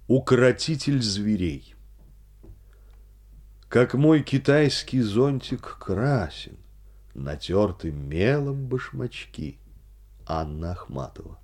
Укротитель зверей. Как мой китайский зонтик красен, натерты мелом башмачки. Анна Ахматова.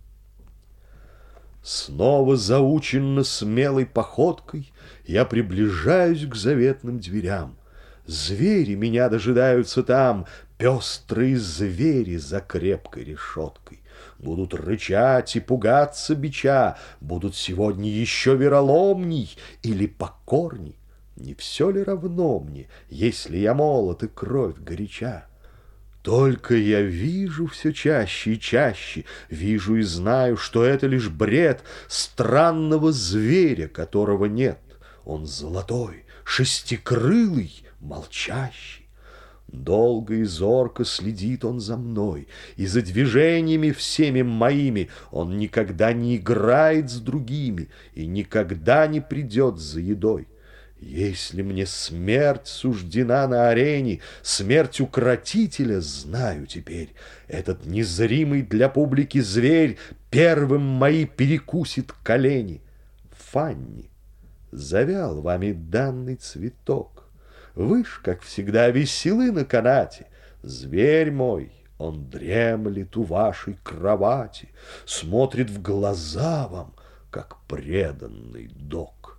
Снова заученно смелой походкой я приближаюсь к заветным дверям. Звери меня дожидаются там, пестрые звери за крепкой решеткой. Будут рычать и пугаться бича, будут сегодня еще вероломней или покорней. Не все ли равно мне, если я молод и кровь горяча? Только я вижу все чаще и чаще, вижу и знаю, что это лишь бред странного зверя, которого нет. Он золотой, шестикрылый, молчащий. Долго и зорко следит он за мной, и за движениями всеми моими. Он никогда не играет с другими и никогда не придет за едой. Если мне смерть суждена на арене, смерть укротителя, знаю теперь, этот незримый для публики зверь первым мои перекусит колени. Фанни, завял вами данный цветок. Вы ж, как всегда, веселы на канате. Зверь мой, он дремлет у вашей кровати, смотрит в глаза вам, как преданный дог.